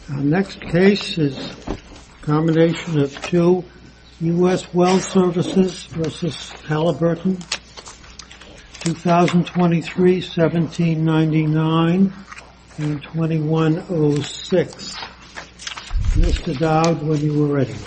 Our next case is a combination of two U.S. Well Services versus Halliburton, 2023-1799 and 2106. Mr. Dowd, when you were ready.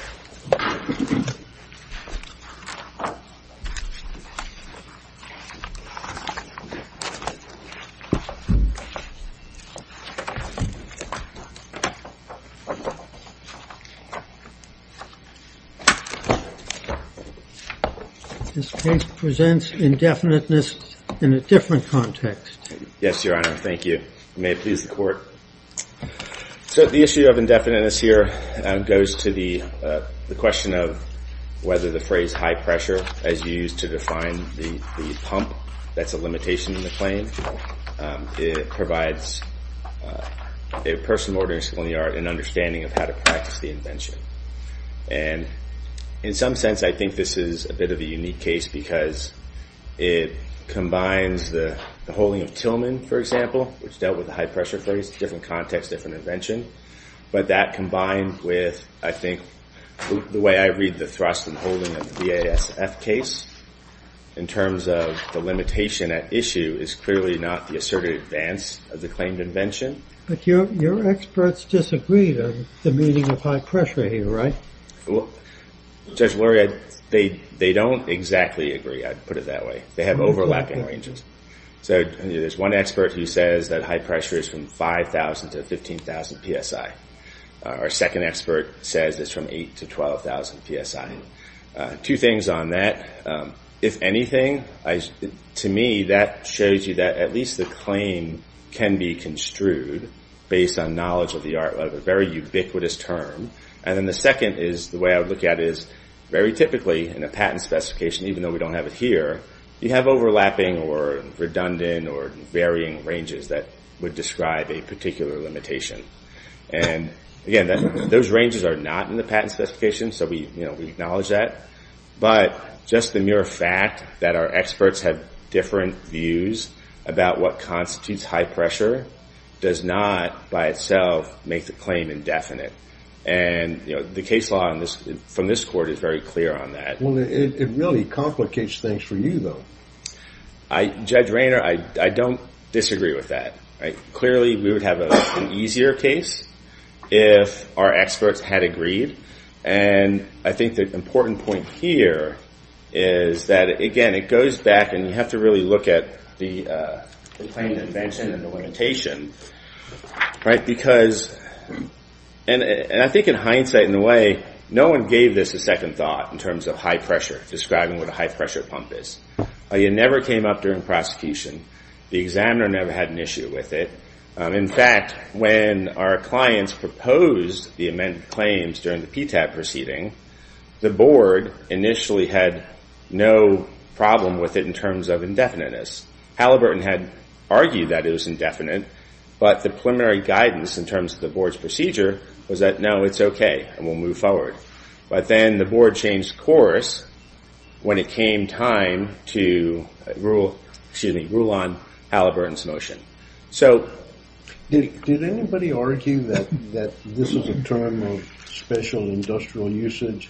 This case presents indefiniteness in a different context. Yes, Your Honor. Thank you. May it please the Court. So the issue of indefiniteness here goes to the question of whether the phrase high pressure, as used to define the pump, that's a limitation in the claim. It provides a person ordering skill in the art an understanding of how to practice the invention. And in some sense, I think this is a bit of a unique case because it combines the holding of Tillman, for example, which dealt with the high pressure phrase, different context, different invention. But that combined with, I think, the way I read the thrust and holding of the BASF case in terms of the limitation at issue is clearly not the asserted advance of the claimed invention. But your experts disagreed on the meaning of high pressure here, right? Well, Judge Lurie, they don't exactly agree, I'd put it that way. They have overlapping ranges. So there's one expert who says that high pressure is from 5,000 to 15,000 psi. Our second expert says it's from 8 to 12,000 psi. Two things on that. If anything, to me, that shows you that at least the claim can be construed based on knowledge of the art, of a very ubiquitous term. And then the second is, the way I would look at it is, very typically in a patent specification, even though we don't have it here, you have overlapping or redundant or varying ranges that would describe a particular limitation. And again, those ranges are not in the patent specification, so we acknowledge that. But just the mere fact that our experts have different views about what constitutes high pressure does not by itself make the claim indefinite. And, the case law from this court is very clear on that. Well, it really complicates things for you, though. Judge Rayner, I don't disagree with that. Right? Clearly, we would have an easier case if our experts had agreed. And I think the important point here is that, again, it goes back, and you have to really look at the claimed invention and the limitation, right? Because, and I think in hindsight, in a way, no one gave this a second thought in terms of high pressure, describing what a high pressure pump is. It never came up during prosecution. The examiner never had an issue with it. In fact, when our clients proposed the amended claims during the PTAB proceeding, the board initially had no problem with it in terms of indefiniteness. Halliburton had argued that it was indefinite, but the preliminary guidance in terms of the board's procedure was that, no, it's okay, and we'll move forward. But then the board changed course when it came time to rule on Halliburton's motion. So, Did anybody argue that this is a term of special industrial usage?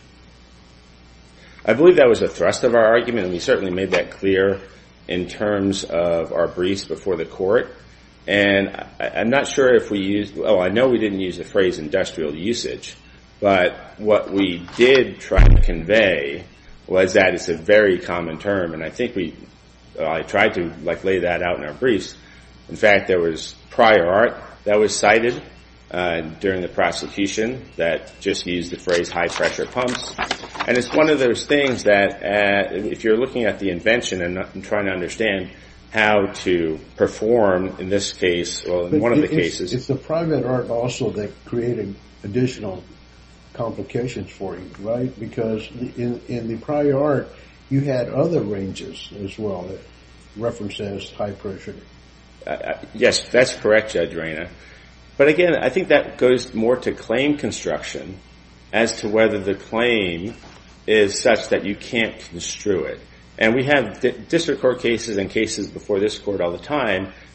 I believe that was the thrust of our argument, and we certainly made that clear in terms of our briefs before the court. And I'm not sure if we used, I know we didn't use the phrase industrial usage, but what we did try to convey was that it's a very common term, and I think I tried to lay that out in our briefs. In fact, there was prior art that was cited during the prosecution that just used the phrase high pressure pumps. And it's one of those things that if you're looking at the invention and trying to understand how to perform in this case, well, in one of the cases. It's the private art also that created additional complications for you, right? Because in the prior art, you had other ranges as well that referenced as high pressure. Yes, that's correct, Judge Rayner. But again, I think that goes more to claim construction as to whether the claim is such that you can't construe it. And we have district court cases and cases before this court all the time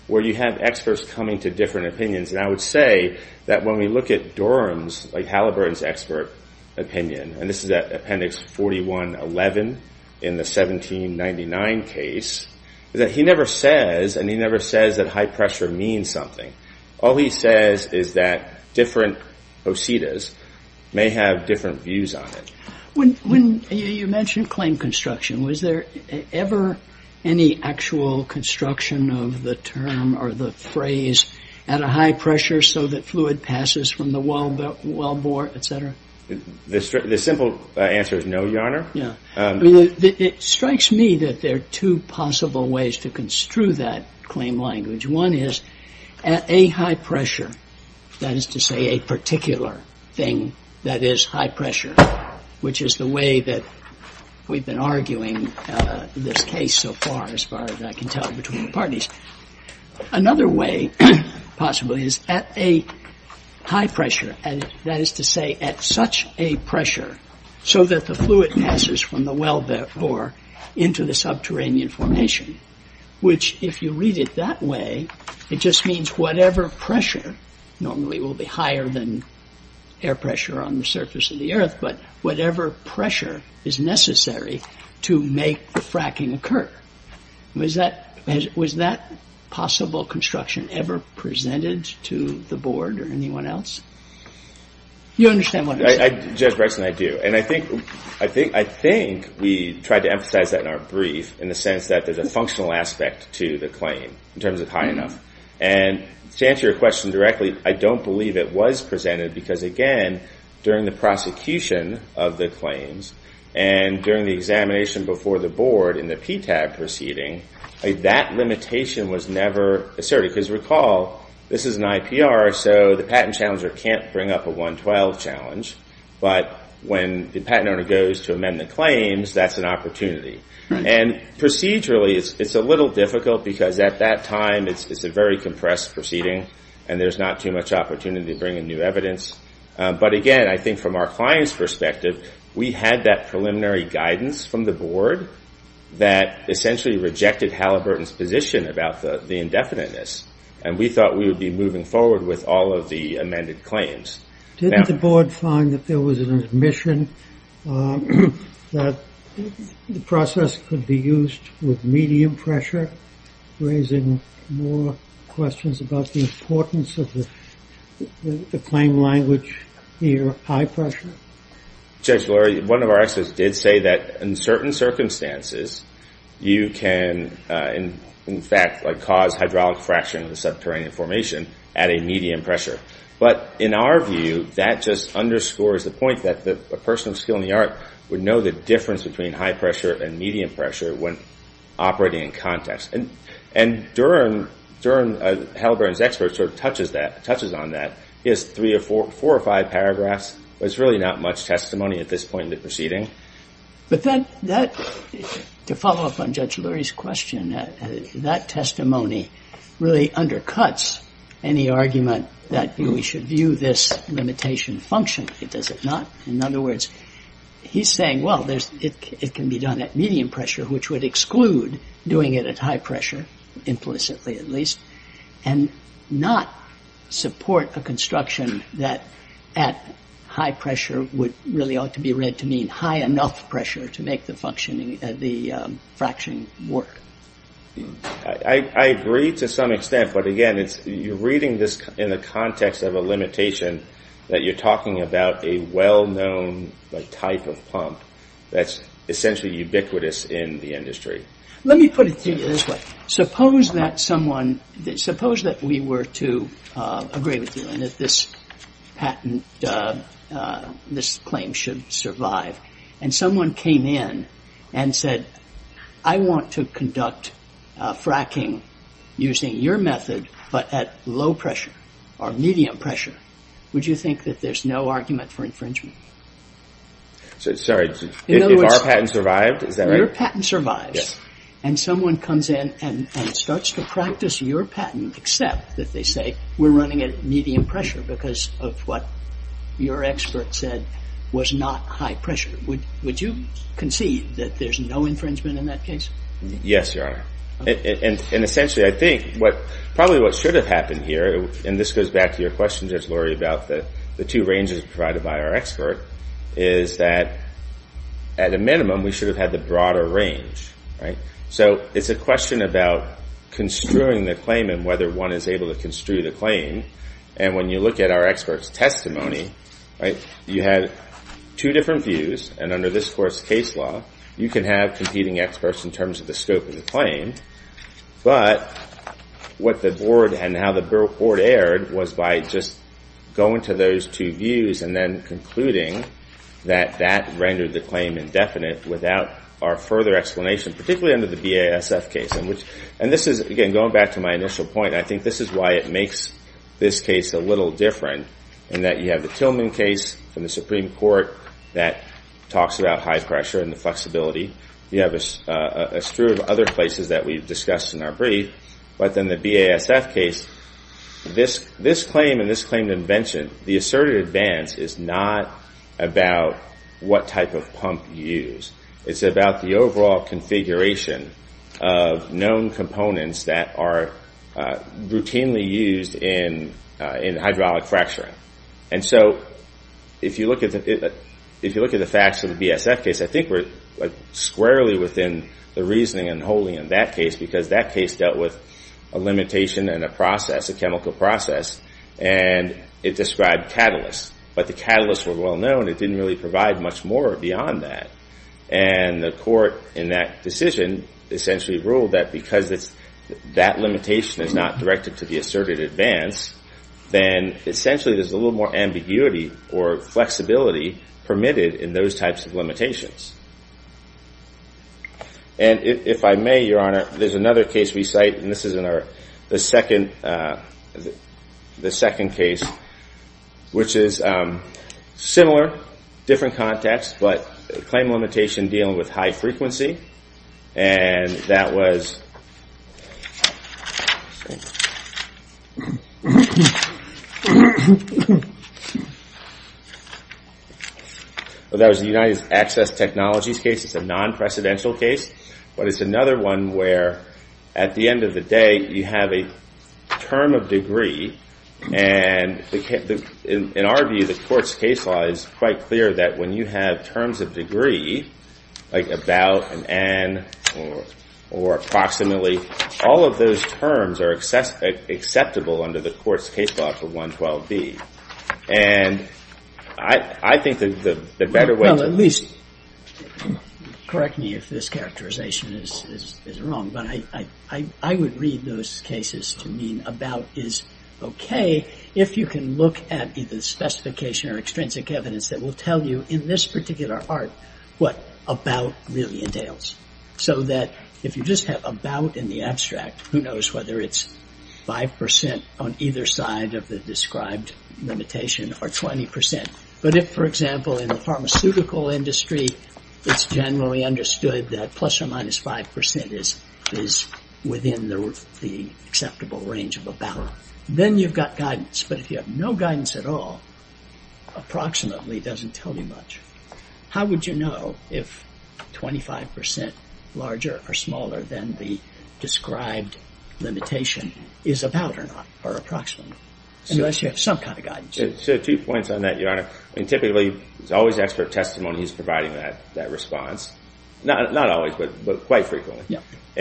where you have experts coming to different opinions. And I would say that when we look at Durham's, like Halliburton's expert opinion, and this is at Appendix 4111 in the 1799 case, is that he never says that high pressure means something. All he says is that different OCEDAs may have different views on it. When you mentioned claim construction, was there ever any actual construction of the term or the phrase at a high pressure so that fluid passes from the well bore, et cetera? The simple answer is no, Your Honor. Yeah. It strikes me that there are two possible ways to construe that claim language. One is at a high pressure, that is to say a particular thing that is high pressure, which is the way that we've been arguing this case so far as I can tell between the parties. Another way, possibly, is at a high pressure, and that is to say at such a pressure so that the fluid passes from the well bore into the subterranean formation, which, if you read it that way, it just means whatever pressure, normally will be higher than air pressure on the surface of the earth, but whatever pressure is necessary to make the fracking occur. Was that possible construction ever presented to the board or anyone else? You understand what I'm saying? Judge Bryson, I do. And I think we tried to emphasize that in our brief in the sense that there's a functional aspect to the claim in terms of high enough. And to answer your question directly, I don't believe it was presented because, again, during the prosecution of the claims and during the examination before the board in the PTAB proceeding, that limitation was never asserted. Because recall, this is an IPR, so the patent challenger can't bring up a 112 challenge, but when the patent owner goes to amend the claims, that's an opportunity. Right. And procedurally, it's a little difficult because at that time it's a very compressed proceeding and there's not too much opportunity to bring in new evidence. But again, I think from our client's perspective, we had that preliminary guidance from the board that essentially rejected Halliburton's position about the indefiniteness. And we thought we would be moving forward with all of the amended claims. Didn't the board find that there was an admission that the process could be used with medium pressure, raising more questions about the importance of the claim language here, high pressure? Judge Lurie, one of our experts did say that in certain circumstances, you can, in fact, cause hydraulic fracturing of the subterranean formation at a medium pressure. But in our view, that just underscores the point that a person of skill in the art would know the difference between high pressure and medium pressure when operating in context. And Durham, Halliburton's expert, sort of touches on that. He has 3 or 4 or 5 paragraphs, but it's really not much testimony at this point in the proceeding. But that to follow up on Judge Lurie's question, that testimony really undercuts any argument that we should view this limitation functionally, does it not? In other words, he's saying, well, it can be done at medium pressure, which would exclude doing it at high pressure, implicitly at least, and not support a construction that at high pressure would really ought to be read to mean high enough pressure to make the functioning, the fracturing work. I agree to some extent, but again, you're reading this in the context of a limitation that you're talking about a well-known type of pump that's essentially ubiquitous in the industry. Let me put it to you this way. Suppose that we were to agree with you and that this patent, this claim should survive, and someone came in and said, I want to conduct fracking using your method, but at low pressure or medium pressure. Would you think that there's no argument for infringement? So, sorry, if our patent survived, is that right? Your patent survives. Yes. And someone comes in and starts to practice your patent, except that they say, we're running at medium pressure because of what your expert said was not high pressure. Would you concede that there's no infringement in that case? Yes, Your Honor. And essentially, I think what should have happened here, and this goes back to your question, Judge Lurie, about the two ranges provided by our expert, is that at a minimum we should have had the broader range, right? So it's a question about construing the claim and whether one is able to construe the claim. And when you look at our expert's testimony, right, you had two different views, and under this court's case law, you can have competing experts in terms of the scope of the claim, but what the board and how the board erred was by just going to those two views and then concluding that rendered the claim indefinite without our further explanation, particularly under the BASF case. And this is, again, going back to my initial point, I think this is why it makes this case a little different, in that you have the Tillman case from the Supreme Court that talks about high pressure and the flexibility. You have a strew of other places that we've discussed in our brief, but then the BASF case, this claim and this claimed invention, the asserted advance is not about what type of pump you use. It's about the overall configuration of known components that are routinely used in hydraulic fracturing. And so, if you look at the facts of the BASF case, I think we're squarely within the reasoning and holding in that case, because that case dealt with a limitation and a process, a chemical process, and it described catalysts. But the catalysts were well known. It didn't really provide much more beyond that. And the court in that decision essentially ruled that because that limitation is not directed to the asserted advance, then essentially there's a little more ambiguity or flexibility permitted in those types of limitations. And if I may, Your Honor, there's another case we cite, and this is in the second case, which is similar, different context, but a claim limitation dealing with high frequency, and that was the United Access Technologies case. It's a non-precedential case, but it's another one where at the end of the day you have a term of degree, and in our view the court's case law is quite clear that when you have terms of degree, like about and or approximately, all of those terms are acceptable under the court's case law for 112B. And I think that the better way at least correct me if this characterization is wrong, but I would read those cases to mean about is okay if you can look at either the specification or extrinsic evidence that will tell you in this particular art what about really entails. So that if you just have about in the abstract, who knows whether it's 5% on either side of the described limitation or 20%. But if, for example, in the pharmaceutical industry, it's generally understood that plus or minus 5% is within the acceptable range of about, then you've got guidance. But if you have no guidance at all, approximately doesn't tell you much. How would you know if 25% larger or smaller than the described limitation is about or not, or approximately? Unless you have some kind of guidance. So 2 points on that, Your Honor. I mean, typically, it's always expert testimony who's providing that response. Not always, but quite frequently. Yeah.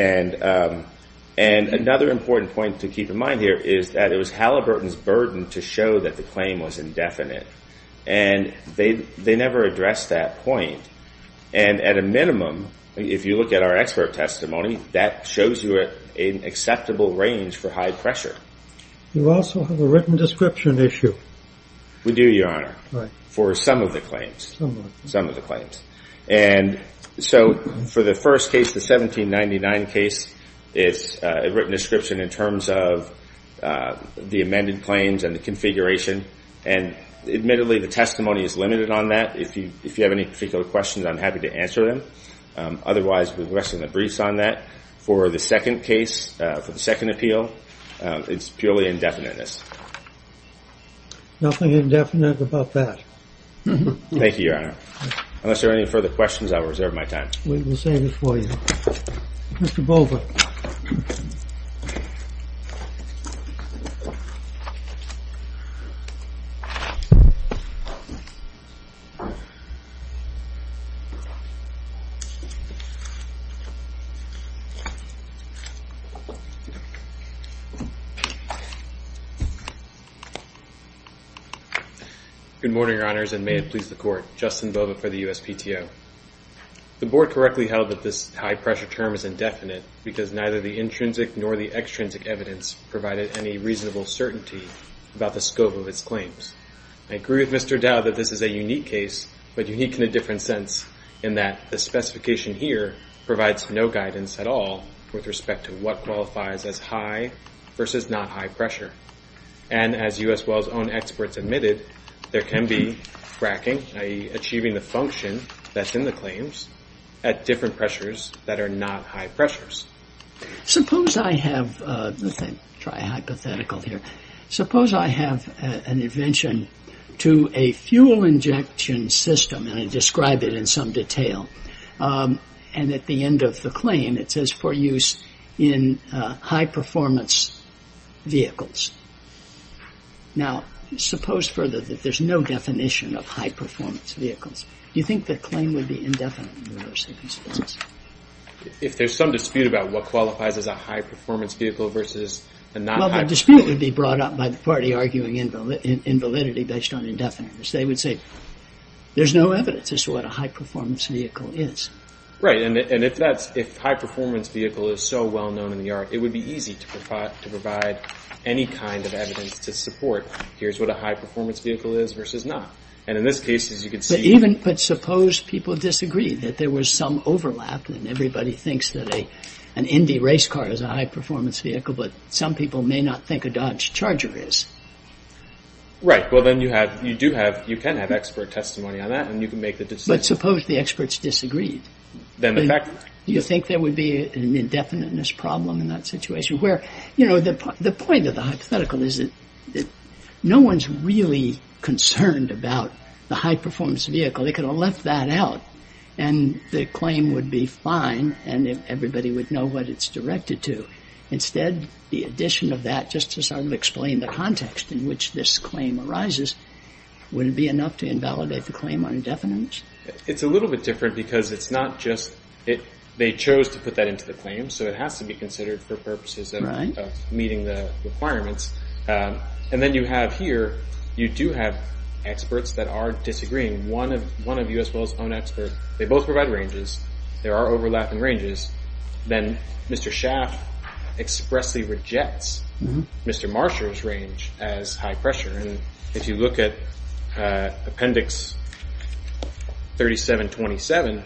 And another important point to keep in mind here is that it was Halliburton's burden to show that the claim was indefinite. And they never addressed that point. And at a minimum, if you look at our expert testimony, that shows you an acceptable range for high pressure. You also have a written description issue. We do, Your Honor. Right. For some of the claims. Some of the claims. And so for the first case, the 1799 case, it's a written description in terms of the amended claims and the configuration. And admittedly, the testimony is limited on that. If you have any particular questions, I'm happy to answer them. Otherwise, we'll rest on the briefs on that. For the second case, for the second appeal, it's purely indefiniteness. Nothing indefinite about that. Thank you, Your Honor. Unless there are any further questions, I will reserve my time. We will save it for you. Mr. Bova. Good morning, Your Honors, and may it please the Court. Justin Bova for the USPTO. The Board correctly held that this high-pressure term is indefinite because neither the intrinsic nor the extrinsic evidence provided any reasonable certainty about the scope of its claims. I agree with Mr. Dowd that this is a unique case, but unique in a different sense, in that the specification here provides no guidance at all with respect to what qualifies as high versus not high pressure. And as U.S. Well's own experts admitted, there can be fracking, i.e. achieving the function that's in the claims, at different pressures that are not high pressures. Suppose I have, let's try a hypothetical here. Suppose I have an invention to a fuel injection system, and I describe it in some detail. And at the end of the claim, it says for use in high-performance vehicles. Now, suppose further that there's no definition of high-performance vehicles. Do you think the claim would be indefinite in those circumstances? If there's some dispute about what qualifies as a high-performance vehicle versus a not high... Well, the dispute would be brought up by the party arguing invalidity based on indefiniteness. They would say there's no evidence as to what a high-performance vehicle is. Right, and if high-performance vehicle is so well known in the art, it would be easy to provide any kind of evidence to support here's what a high-performance vehicle is versus not. And in this case, as you can see... But suppose people disagree that there was some overlap and everybody thinks that an Indy race car is a high-performance vehicle, but some people may not think a Dodge Charger is. Right, well then you can have expert testimony on that and you can make the decision. But suppose the experts disagreed. Then the fact... Do you think there would be an indefiniteness problem in that situation where, the point of the hypothetical is that no one's really concerned about the high-performance vehicle. They could have left that out and the claim would be fine and everybody would know what it's directed to. Instead, the addition of that, just to sort of explain the context in which this claim arises, would it be enough to invalidate the claim on indefiniteness? It's a little bit different because it's not just... They chose to put that into the claim, so it has to be considered for purposes of meeting the requirements. And then you do have experts that are disagreeing. One of U.S. Well's own experts, they both provide ranges. There are overlapping ranges. Then Mr. Schaff expressly rejects Mr. Marsher's range as high pressure. And if you look at Appendix 3727,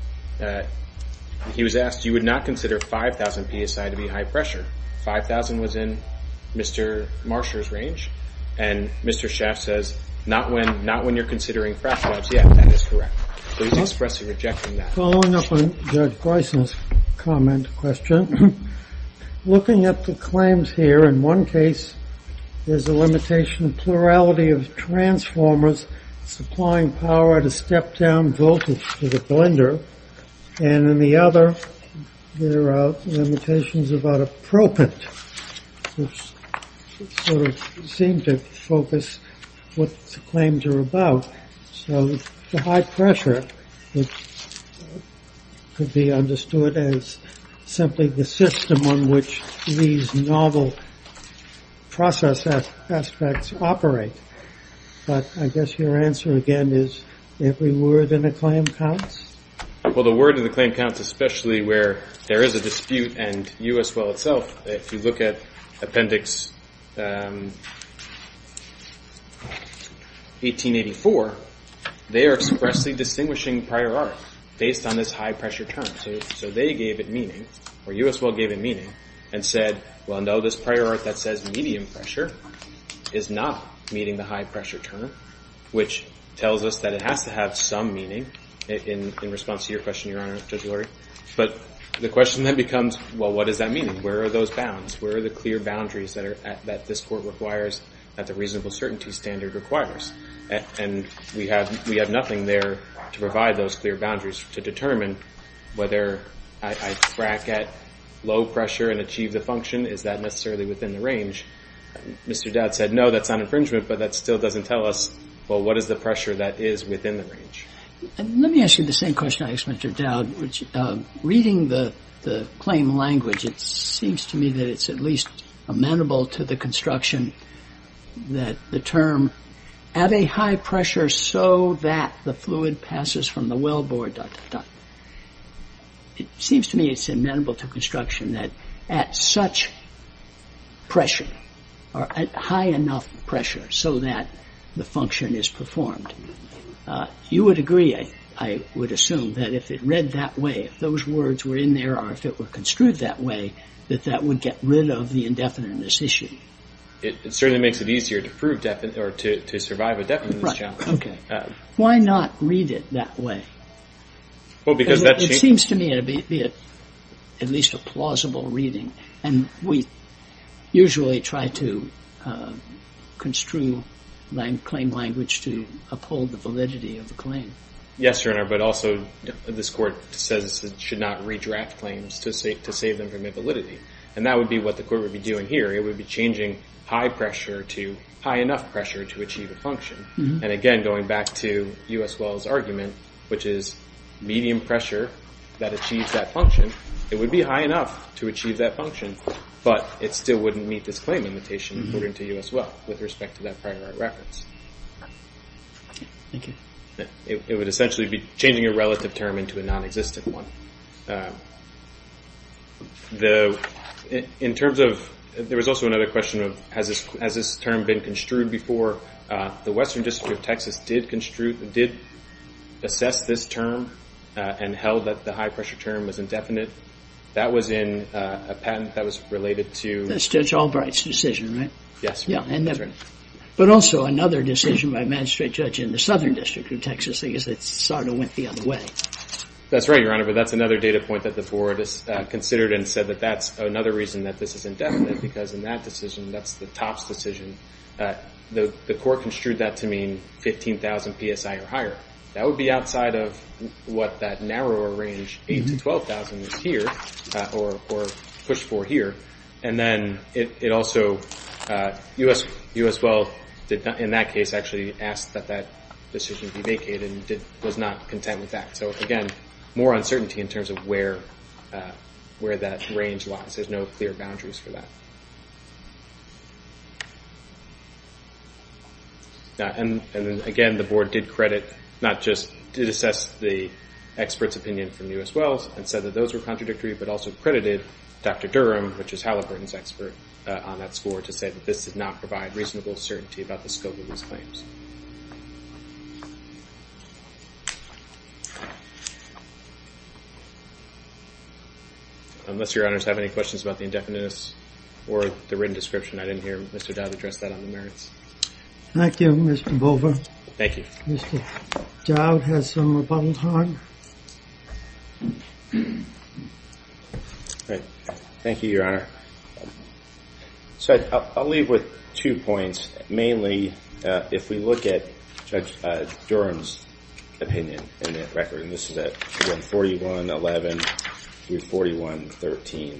he was asked, you would not consider 5,000 psi to be high pressure. 5,000 was in Mr. Marsher's range, and Mr. Schaff says, not when you're considering frac jobs. Yeah, that is correct. So he's expressly rejecting that. Following up on Judge Bryson's question, looking at the claims here, in one case, there's a limitation, plurality of transformers supplying power at a step-down voltage to the blender. And in the other, there are limitations about a propant, which sort of seem to focus what the claims are about. So the high pressure, which could be understood as simply the system on which these novel process aspects operate. But I guess your answer again is every word in a claim counts? Well, the word in the claim counts, especially where there is a dispute, and U.S. Well itself, if you look at Appendix 1884, they are expressly distinguishing prior art based on this high-pressure term. So they gave it meaning, or U.S. Well gave it meaning, and said, well, no, this prior art that says medium pressure is not meeting the high-pressure term, which tells us that it has to have some meaning. In response to your question, Your Honor, Judge Lurie. But the question then becomes, well, what does that mean? Where are those bounds? Where are the clear boundaries that this Court requires, that the reasonable certainty standard requires? And we have nothing there to provide those clear boundaries to determine whether I frack at low pressure and achieve the function? Is that necessarily within the range? Mr. Dowd said, no, that's not infringement, but that still doesn't tell us, well, what is the pressure that is within the range? And let me ask you the same question I asked Mr. Dowd, which, reading the claim language, it seems to me that it's at least amenable to the construction that the term at a high pressure so that the fluid passes from the wellbore, ... It seems to me it's amenable to construction that at such pressure, or at high enough pressure so that the function is performed. You would agree, I would assume, that if it read that way, if those words were in there or if it were construed that way, that would get rid of the indefiniteness issue. It certainly makes it easier to prove to survive a definiteness challenge. Okay. Why not read it that way? Well, because it seems to me to be at least a plausible reading, and we usually try to construe claim language to uphold the validity of the claim. Yes, Your Honor, but also this Court says it should not redraft claims to save them from invalidity. And that would be what the Court would be doing here. It would be changing high pressure to high enough pressure to achieve a function. Mm-hmm. And again, going back to U.S. Wells' argument, which is medium pressure that achieves that function, it would be high enough to achieve that function, but it still wouldn't meet this claim limitation according to U.S. Wells with respect to that prior art reference. Thank you. It would essentially be changing a relative term into a non-existent one. In terms of, there was also another question of has this term been construed before? The Western District of Texas did assess this term and held that the high pressure term was indefinite. That was in a patent that was related to. That's Judge Albright's decision, right? Yes. Yeah, and that's right. But also another decision by a magistrate judge in the Southern District of Texas. I guess it sort of went the other way. That's right, Your Honor, but that's another data point that the Board has considered and said that that's another reason that this is indefinite, because in that decision, that's the TOPS decision, the Court construed that to mean 15,000 PSI or higher. That would be outside of what that narrower range, 8 to 12,000 is here, or pushed for here. And then it also, U.S. Well did not, in that case, actually asked that decision be vacated and was not content with that. So again, more uncertainty in terms of where that range lies. There's no clear boundaries for that. And then again, the Board did assess the expert's opinion from U.S. Wells and said that those were contradictory, but also credited Dr. Durham, which is Halliburton's expert, on that score to say that this did not provide reasonable certainty about the scope of these claims. Unless Your Honors have any questions about the indefiniteness or the written description, I didn't hear Mr. Dowd address that on the merits. Thank you, Mr. Bova. Thank you. Mr. Dowd has some rebuttal time. Right. Thank you, Your Honor. So I'll leave with 2 points. Mainly, if we look at Judge Durham's opinion in the record, and this is at 4111 through 4113,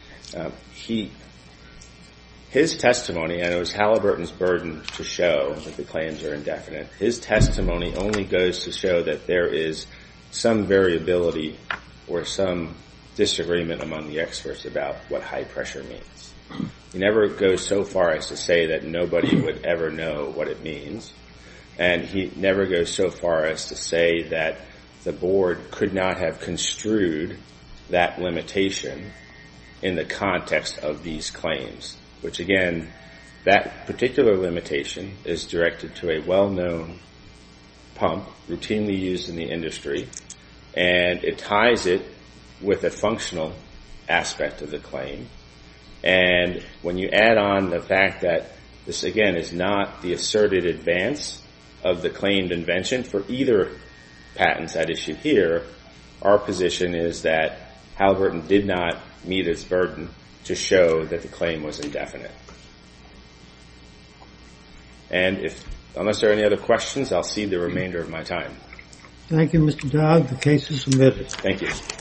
his testimony, and it was Halliburton's burden to show that the claims are indefinite, his testimony only goes to show that there is some variability or some disagreement among the experts about what high pressure means. He never goes so far as to say that nobody would ever know what it means, and he never goes so far as to say that the Board could not have construed that limitation in the context of these claims, which again, that particular limitation is directed to a well-known pump routinely used in the industry, and it ties it with a functional aspect of the claim. And when you add on the fact that this, again, is not the asserted advance of the claimed invention for either patents at issue here, our position is that Halliburton did not meet its burden to show that the claim was indefinite. And unless there are any other questions, I'll cede the remainder of my time. Thank you, Mr. Dowd. The case is submitted. Thank you.